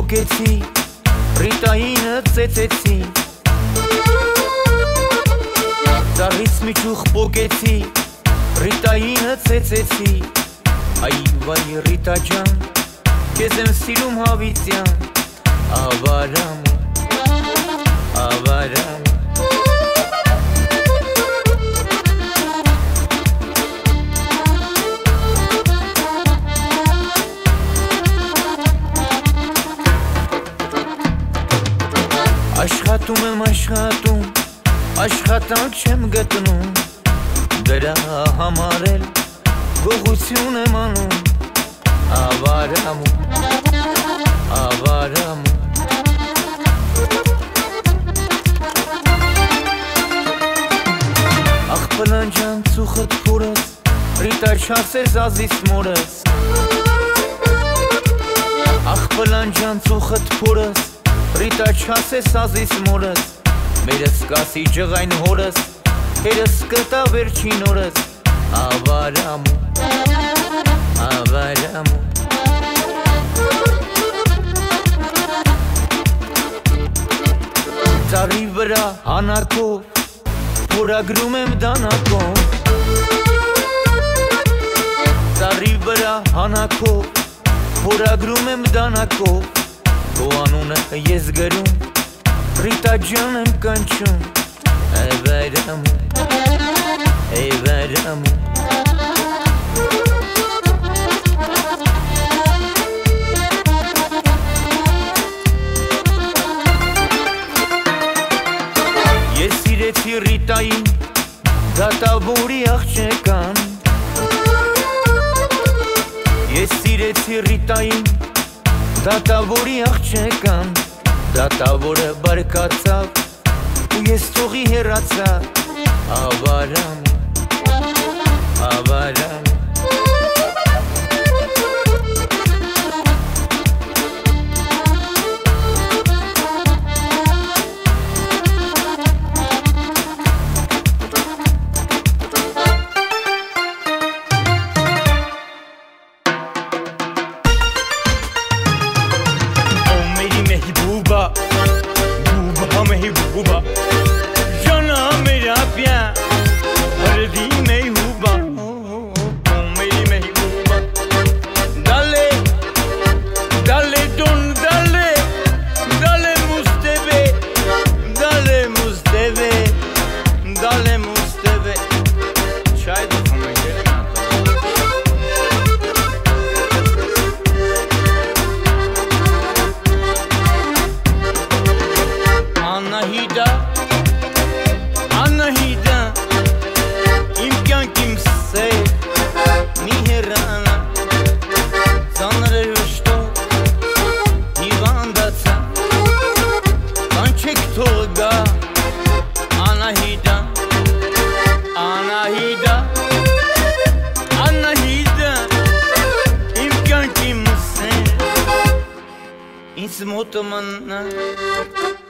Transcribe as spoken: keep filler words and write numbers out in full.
փոկեցի, ռիտայինը ծեծեցի, ծառից միջուխ փոկեցի, ռիտայինը ծեծեցի, այ վայ Ռիտա ջան, քեզ եմ սիրում հավիտյան, ավարամ, ավարամ Աշխատում եմ աշխատում, աշխատանք չեմ գտնում, դրա համար էլ գողություն եմ անում, ավարամ, ավարամ Ախ պլանջան ծուխըտ փորս, Ռիտա չասես ազիս մորս Ախ պլանջան ծուխըտ փորս, Ռիտա չասես ազիս մորս, մերս կասի ջղայն հորս, հերս կտա վերջին օրս, ավարամու, ավարամու Ծառի վրա հանակով, փորագրում եմ դանակով Ծառի վրա հանակով, փորագրում եմ դանակով Քո անունը ես գրում, Ռիտա ջան եմ կանչում, ավարամու, ավարամու Ես սիրեցի Ռիտային, դատավորի աղջեկան Ես սիրեցի Ռիտային Դատավորի աղջեկան, դատավորը բարկացավ ու ես թողի հեռացա, ավարամ, ավարամ Buba mehbuba Jana mera pyar Hardi mehbuba Oh meri mehbuba Dale Dale don dale Dale mustebe Dale mustebe Dale mustebe Çay da sana gelin Anahida, Anahida, imkan kimse Mihrana, sanırım что Ивандаться, кончик тога Anahida, Anahida, Anahida, imkan kimse İsmotmanna